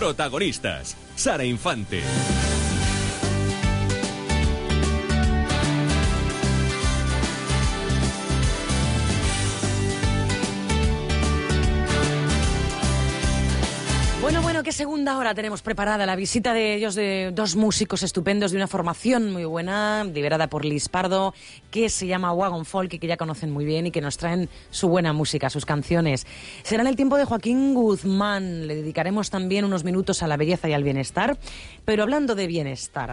Protagonistas, Sara Infante. Bueno, qué segunda hora tenemos preparada. La visita de ellos, de dos músicos estupendos de una formación muy buena, liderada por Liz Pardo, que se llama Wagon Folk y que ya conocen muy bien y que nos traen su buena música, sus canciones. Será en el tiempo de Joaquín Guzmán. Le dedicaremos también unos minutos a la belleza y al bienestar. Pero hablando de bienestar,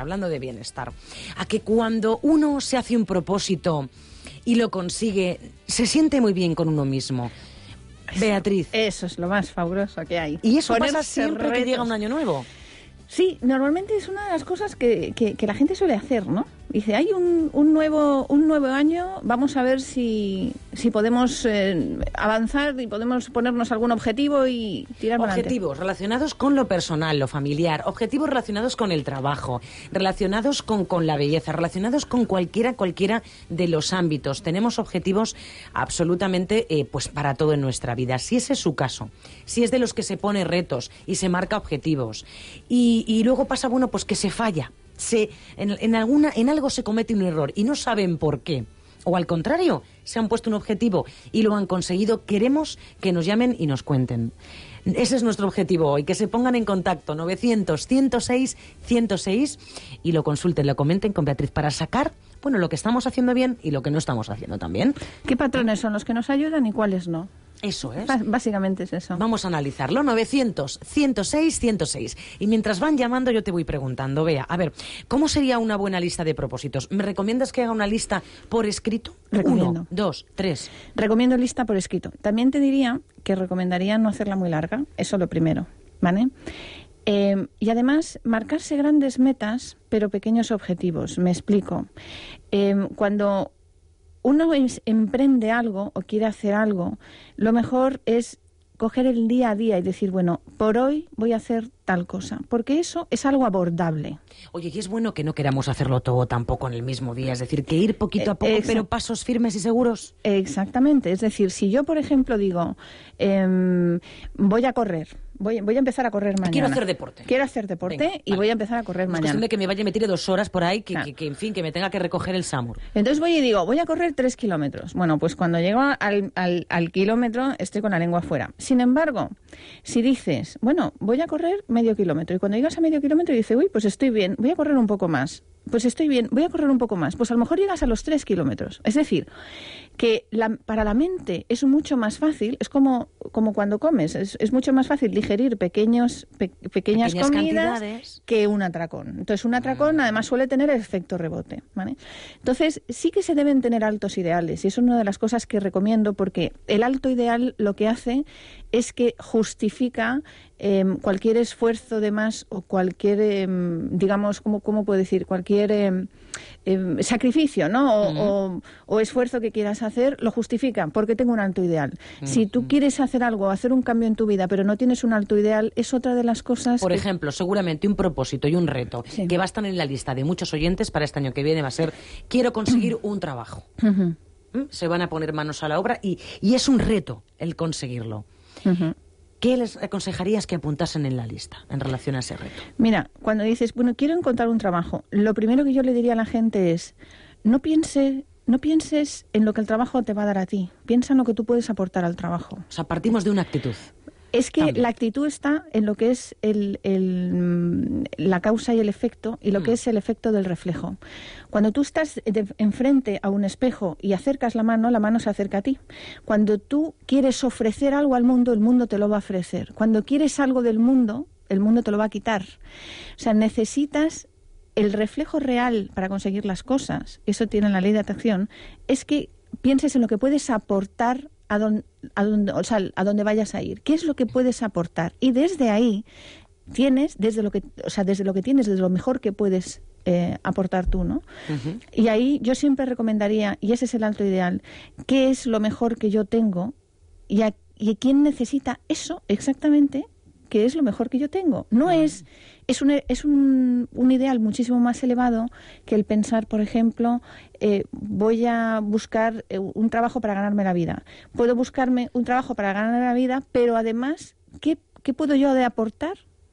a que cuando uno se hace un propósito y lo consigue, se siente muy bien con uno mismo. Beatriz. Eso es lo más fabuloso que hay. ¿Y eso pasa siempre que llega un año nuevo? Sí, normalmente es una de las cosas que la gente suele hacer, ¿no? Dice, hay un nuevo año, vamos a ver si podemos avanzar y podemos ponernos algún objetivo y tirar para adelante. Objetivos relacionados con lo personal, lo familiar, objetivos relacionados con el trabajo, relacionados con la belleza, relacionados con cualquiera de los ámbitos. Tenemos objetivos absolutamente pues para todo en nuestra vida. Si ese es su caso, si es de los que se pone retos y se marca objetivos y luego pasa, bueno, pues que se falla. En algo se comete un error y no saben por qué. O al contrario, se han puesto un objetivo y lo han conseguido. Queremos que nos llamen y nos cuenten. Ese es nuestro objetivo hoy, que se pongan en contacto 900-106-106 y lo consulten, lo comenten con Beatriz para sacar, bueno, lo que estamos haciendo bien y lo que no estamos haciendo también. ¿Qué patrones son los que nos ayudan y cuáles no? Eso es. Básicamente es eso. Vamos a analizarlo. 900-106-106. Y mientras van llamando yo te voy preguntando, Bea, a ver, ¿cómo sería una buena lista de propósitos? ¿Me recomiendas que haga una lista por escrito? Recomiendo. 1, 2, 3. Recomiendo lista por escrito. También te diría que recomendaría no hacerla muy larga. Eso lo primero, ¿vale? Y además, marcarse grandes metas, pero pequeños objetivos. Me explico. Cuando uno emprende algo o quiere hacer algo, lo mejor es coger el día a día y decir, bueno, por hoy voy a hacer tal cosa, porque eso es algo abordable. Oye, y es bueno que no queramos hacerlo todo tampoco en el mismo día, es decir, que ir poquito a poco, pero pasos firmes y seguros. Exactamente, es decir, si yo, por ejemplo, digo, voy a correr, voy a empezar a correr mañana. Quiero hacer deporte. Venga, y vale. Voy a empezar a correr mañana. Es cuestión de que me vaya y me tire 2 horas por ahí, que en fin, que me tenga que recoger el SAMUR. Entonces voy y digo, voy a correr 3 kilómetros. Bueno, pues cuando llego al kilómetro estoy con la lengua afuera. Sin embargo, si dices, bueno, voy a correr medio kilómetro, y cuando llegas a medio kilómetro dices, uy, pues estoy bien, voy a correr un poco más. Pues estoy bien, voy a correr un poco más. Pues a lo mejor llegas a los 3 kilómetros. Es decir, que para la mente es mucho más fácil, es como cuando comes, es mucho más fácil digerir pequeñas comidas cantidades que un atracón. Entonces, un atracón además suele tener efecto rebote, ¿vale? Entonces, sí que se deben tener altos ideales, y es una de las cosas que recomiendo, porque el alto ideal lo que hace es que justifica cualquier esfuerzo de más o cualquier, digamos, ¿cómo puedo decir? Cualquier sacrificio, ¿no? O esfuerzo que quieras hacer, lo justifica, porque tengo un alto ideal. Si tú quieres hacer algo, hacer un cambio en tu vida, pero no tienes un alto ideal, es otra de las cosas. Por ejemplo, seguramente un propósito y un reto que va a estar en la lista de muchos oyentes para este año que viene va a ser, quiero conseguir un trabajo. Se van a poner manos a la obra y es un reto el conseguirlo. ¿Qué les aconsejarías que apuntasen en la lista en relación a ese reto? Mira, cuando dices, bueno, quiero encontrar un trabajo, lo primero que yo le diría a la gente es, no pienses en lo que el trabajo te va a dar a ti, piensa en lo que tú puedes aportar al trabajo. O sea, partimos de una actitud. Es que también. La actitud está en lo que es la causa y el efecto, y lo que es el efecto del reflejo. Cuando tú estás enfrente a un espejo y acercas la mano se acerca a ti. Cuando tú quieres ofrecer algo al mundo, el mundo te lo va a ofrecer. Cuando quieres algo del mundo, el mundo te lo va a quitar. O sea, necesitas el reflejo real para conseguir las cosas. Eso tiene la ley de atracción. Es que pienses en lo que puedes aportar a donde vayas a ir. ¿Qué es lo que puedes aportar? Y desde ahí tienes, desde lo mejor que puedes aportar tú, ¿no? Y ahí yo siempre recomendaría, y ese es el alto ideal, ¿qué es lo mejor que yo tengo? Y quién necesita eso exactamente, que es lo mejor que yo tengo. No es un ideal muchísimo más elevado que el pensar, por ejemplo, voy a buscar un trabajo para ganarme la vida. Puedo buscarme un trabajo para ganarme la vida, pero además, ¿qué puedo yo de aportar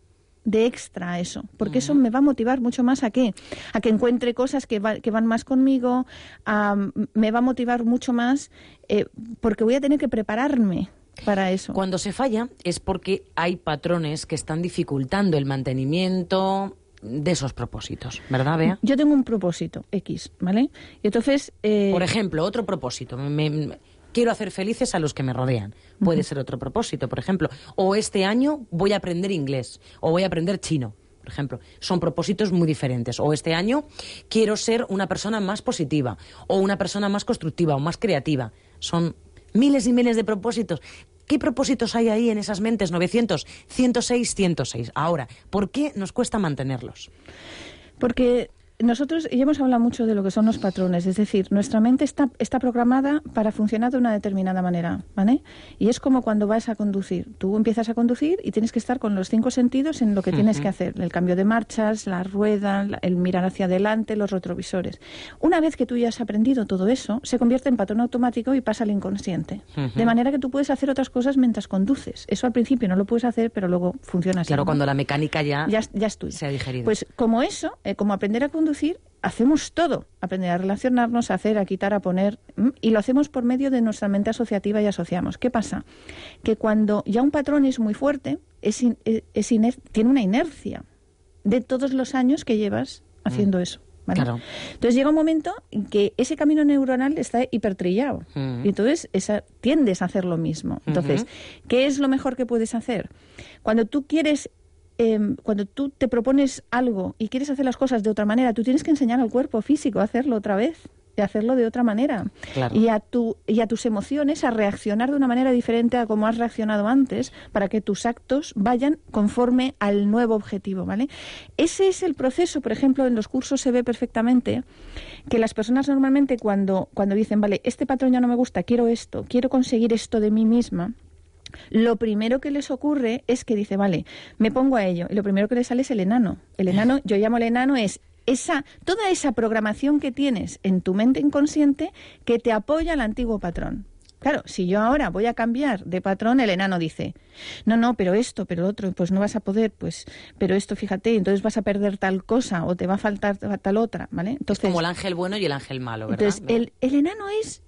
de extra a eso, porque eso me va a motivar mucho más a que encuentre cosas que van más conmigo, me va a motivar mucho más porque voy a tener que prepararme para eso. Cuando se falla es porque hay patrones que están dificultando el mantenimiento de esos propósitos, ¿verdad, Bea? Yo tengo un propósito X, ¿vale? Y entonces... Por ejemplo, otro propósito. Quiero hacer felices a los que me rodean. Puede ser otro propósito, por ejemplo. O este año voy a aprender inglés, o voy a aprender chino, por ejemplo. Son propósitos muy diferentes. O este año quiero ser una persona más positiva, o una persona más constructiva, o más creativa. Son miles y miles de propósitos. ¿Qué propósitos hay ahí en esas mentes? 900, 106, 106. Ahora, ¿por qué nos cuesta mantenerlos? Porque nosotros ya hemos hablado mucho de lo que son los patrones, es decir, nuestra mente está programada para funcionar de una determinada manera, ¿vale? Y es como cuando vas a conducir. Tú empiezas a conducir y tienes que estar con los 5 sentidos en lo que tienes que hacer. El cambio de marchas, la rueda, el mirar hacia adelante, los retrovisores. Una vez que tú ya has aprendido todo eso, se convierte en patrón automático y pasa al inconsciente. De manera que tú puedes hacer otras cosas mientras conduces. Eso al principio no lo puedes hacer, pero luego funciona así. Claro, cuando la mecánica ya es tuya. Se ha digerido. Pues como eso, como aprender a conducir, hacemos todo, aprender a relacionarnos, a hacer, a quitar, a poner, y lo hacemos por medio de nuestra mente asociativa y asociamos. ¿Qué pasa? Que cuando ya un patrón es muy fuerte, tiene una inercia de todos los años que llevas haciendo eso. ¿Vale? Claro. Entonces llega un momento en que ese camino neuronal está hipertrillado y entonces tiendes a hacer lo mismo. Entonces, ¿qué es lo mejor que puedes hacer? Cuando tú te propones algo y quieres hacer las cosas de otra manera, tú tienes que enseñar al cuerpo físico a hacerlo otra vez y hacerlo de otra manera. Claro. Y a tus emociones a reaccionar de una manera diferente a como has reaccionado antes, para que tus actos vayan conforme al nuevo objetivo, ¿vale? Ese es el proceso. Por ejemplo, en los cursos se ve perfectamente que las personas normalmente cuando dicen, vale, este patrón ya no me gusta, quiero esto, quiero conseguir esto de mí misma, lo primero que les ocurre es que dice, vale, me pongo a ello. Y lo primero que les sale es el enano. El enano, yo llamo el enano, es toda esa programación que tienes en tu mente inconsciente que te apoya al antiguo patrón. Claro, si yo ahora voy a cambiar de patrón, el enano dice, no, pero esto, pero lo otro, pues no vas a poder, pues, pero esto, fíjate, entonces vas a perder tal cosa o te va a faltar tal otra, ¿vale? Entonces, es como el ángel bueno y el ángel malo, ¿verdad? Entonces, el enano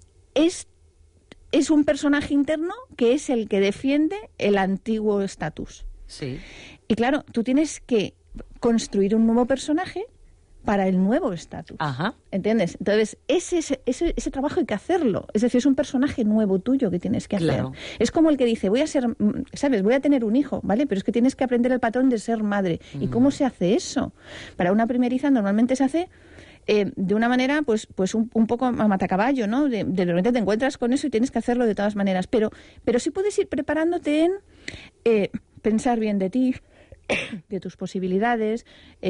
es un personaje interno que es el que defiende el antiguo estatus. Sí. Y claro, tú tienes que construir un nuevo personaje para el nuevo estatus. Ajá. ¿Entiendes? Entonces, ese trabajo hay que hacerlo. Es decir, es un personaje nuevo tuyo que tienes que hacer. Claro. Es como el que dice, voy a tener un hijo, ¿vale? Pero es que tienes que aprender el patrón de ser madre. ¿Y cómo se hace eso? Para una primeriza normalmente se hace de una manera, pues un poco a matacaballo, ¿no? De repente te encuentras con eso y tienes que hacerlo de todas maneras. Pero sí puedes ir preparándote en pensar bien de ti, de tus posibilidades,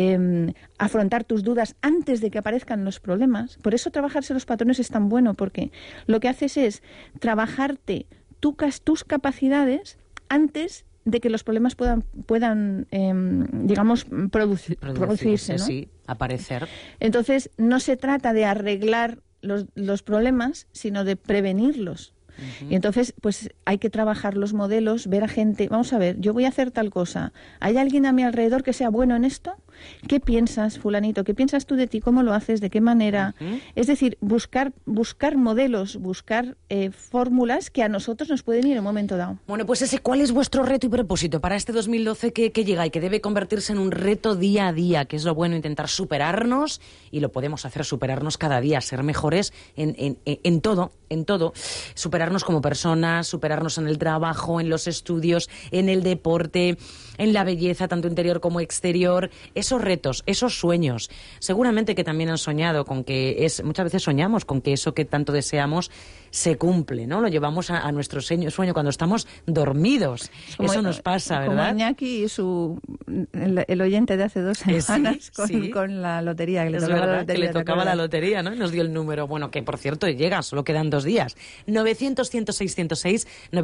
afrontar tus dudas antes de que aparezcan los problemas. Por eso trabajarse los patrones es tan bueno, porque lo que haces es trabajarte tus capacidades antes de que los problemas puedan digamos, producirse, ¿no? Sí, aparecer. Entonces, no se trata de arreglar los problemas, sino de prevenirlos. Y entonces, pues hay que trabajar los modelos, ver a gente, vamos a ver, yo voy a hacer tal cosa, ¿hay alguien a mi alrededor que sea bueno en esto? ¿Qué piensas, fulanito? ¿Qué piensas tú de ti? ¿Cómo lo haces? ¿De qué manera? Es decir, buscar modelos, buscar fórmulas que a nosotros nos pueden ir en un momento dado. Bueno, pues ¿cuál es vuestro reto y propósito para este 2012 que llega y que debe convertirse en un reto día a día, que es lo bueno, intentar superarnos, y lo podemos hacer, superarnos cada día, ser mejores en todo, superarnos como personas, superarnos en el trabajo, en los estudios, en el deporte, en la belleza, tanto interior como exterior, esos retos, esos sueños. Seguramente que también han soñado con que muchas veces soñamos con que eso que tanto deseamos se cumple, ¿no? Lo llevamos a nuestro sueño cuando estamos dormidos. Eso nos pasa, ¿verdad? Como Iñaki y el oyente de hace 2 semanas con la lotería. Que le tocaba la lotería, ¿no? Y nos dio el número, bueno, que por cierto llega, solo quedan 2 días. 900-106-106,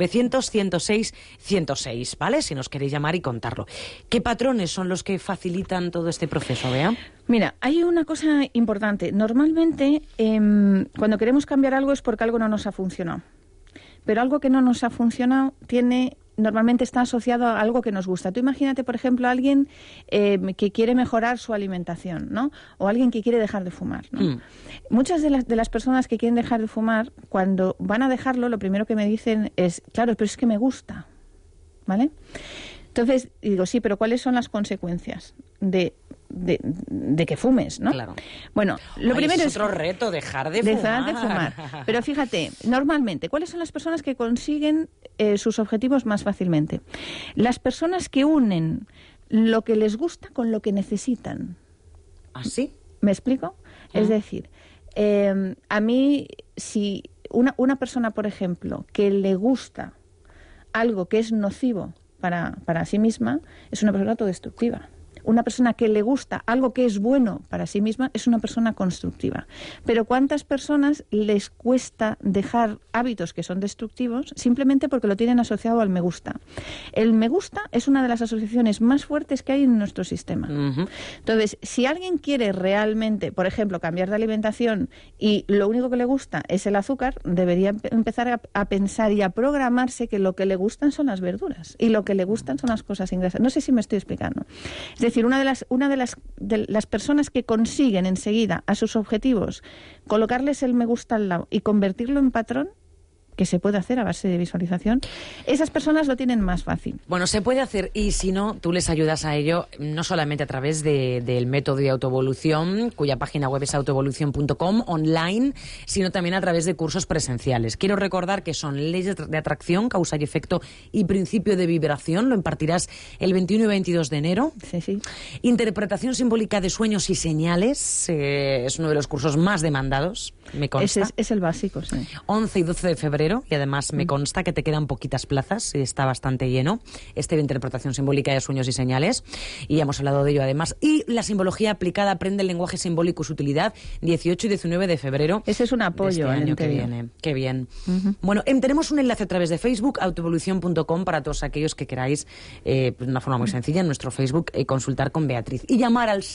900-106-106, ¿vale? Si nos queréis llamar y contarlo. ¿Qué patrones son los que facilitan todo este proceso, Bea? Mira, hay una cosa importante. Normalmente, cuando queremos cambiar algo es porque algo no nos ha funcionado. Pero algo que no nos ha funcionado tiene normalmente está asociado a algo que nos gusta. Tú imagínate, por ejemplo, a alguien que quiere mejorar su alimentación, ¿no? O alguien que quiere dejar de fumar, ¿no? Muchas de las personas que quieren dejar de fumar, cuando van a dejarlo, lo primero que me dicen es, claro, pero es que me gusta, ¿vale? Entonces, digo, sí, pero ¿cuáles son las consecuencias de que fumes, ¿no? Claro. Bueno, lo primero es otro reto, dejar de fumar. Pero fíjate, normalmente, ¿cuáles son las personas que consiguen sus objetivos más fácilmente? Las personas que unen lo que les gusta con lo que necesitan. ¿Ah, sí? ¿Me explico? Es decir, a mí, si una persona, por ejemplo, que le gusta algo que es nocivo para sí misma, es una persona autodestructiva. Una persona que le gusta algo que es bueno para sí misma es una persona constructiva. Pero ¿cuántas personas les cuesta dejar hábitos que son destructivos simplemente porque lo tienen asociado al me gusta? El me gusta es una de las asociaciones más fuertes que hay en nuestro sistema. Entonces, si alguien quiere realmente, por ejemplo, cambiar de alimentación y lo único que le gusta es el azúcar, debería empezar a pensar y a programarse que lo que le gustan son las verduras y lo que le gustan son las cosas sin grasa. No sé si me estoy explicando. Es decir, una de las personas que consiguen enseguida a sus objetivos colocarles el me gusta al lado y convertirlo en patrón, que se puede hacer a base de visualización, esas personas lo tienen más fácil. Bueno, se puede hacer, y si no, tú les ayudas a ello, no solamente a través del método de autoevolución, cuya página web es autoevolución.com, online, sino también a través de cursos presenciales. Quiero recordar que son leyes de atracción, causa y efecto y principio de vibración. Lo impartirás el 21 y 22 de enero. Sí. Interpretación simbólica de sueños y señales, es uno de los cursos más demandados, me consta. Ese es el básico, sí. 11 y 12 de febrero. Y además me consta que te quedan poquitas plazas, está bastante lleno, de interpretación simbólica de sueños y señales, y ya hemos hablado de ello además. Y la simbología aplicada, aprende el lenguaje simbólico y su utilidad, 18 y 19 de febrero. Ese es un apoyo este año que viene. Qué bien. Bueno, tenemos un enlace a través de Facebook, autoevolución.com, para todos aquellos que queráis, de una forma muy sencilla, en nuestro Facebook, consultar con Beatriz. Y llamar al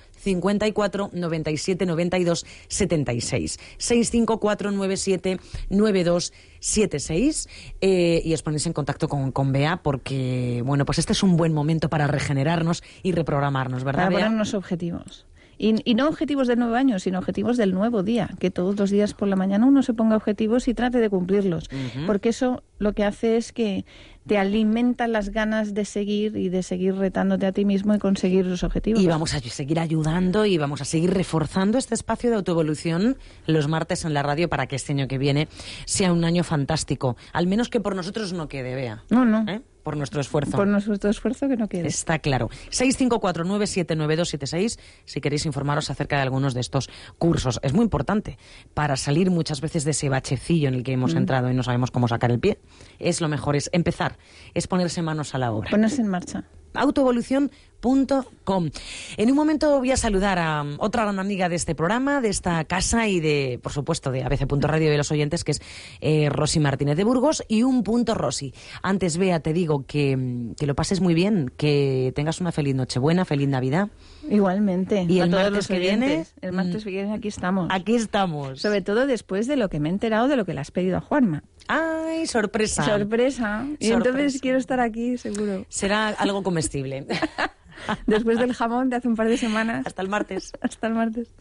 654 97 92 76. 654 97 92 76 y os ponéis en contacto con Bea, porque, bueno, pues este es un buen momento para regenerarnos y reprogramarnos, ¿verdad, para Bea? ponernos objetivos. Y no objetivos del nuevo año, sino objetivos del nuevo día. Que todos los días por la mañana uno se ponga objetivos y trate de cumplirlos. Porque eso lo que hace es que te alimenta las ganas de seguir y de seguir retándote a ti mismo y conseguir los objetivos. Y vamos a seguir ayudando y vamos a seguir reforzando este espacio de autoevolución los martes en la radio para que este año que viene sea un año fantástico. Al menos que por nosotros no quede, Bea. No. Por nuestro esfuerzo. Por nuestro esfuerzo que no quede. Está claro. 654-979276 si queréis informaros acerca de algunos de estos cursos. Es muy importante para salir muchas veces de ese bachecillo en el que hemos entrado y no sabemos cómo sacar el pie. Es lo mejor, es empezar, es ponerse manos a la obra. Ponerse en marcha. Autoevolución.com. En un momento voy a saludar a otra gran amiga de este programa, de esta casa y de, por supuesto, de ABC.radio y de los oyentes, que es Rosy Martínez de Burgos y un punto Rosy. Antes, Bea, te digo que lo pases muy bien, que tengas una feliz Nochebuena, feliz Navidad. Igualmente. Y el martes que viene, el martes que viene aquí estamos. Aquí estamos. Sobre todo después de lo que me he enterado de lo que le has pedido a Juanma. ¡Ay, sorpresa! Sorpresa. Y entonces quiero estar aquí, seguro. Será algo comestible. Después del jamón de hace un par de semanas. Hasta el martes. Hasta el martes.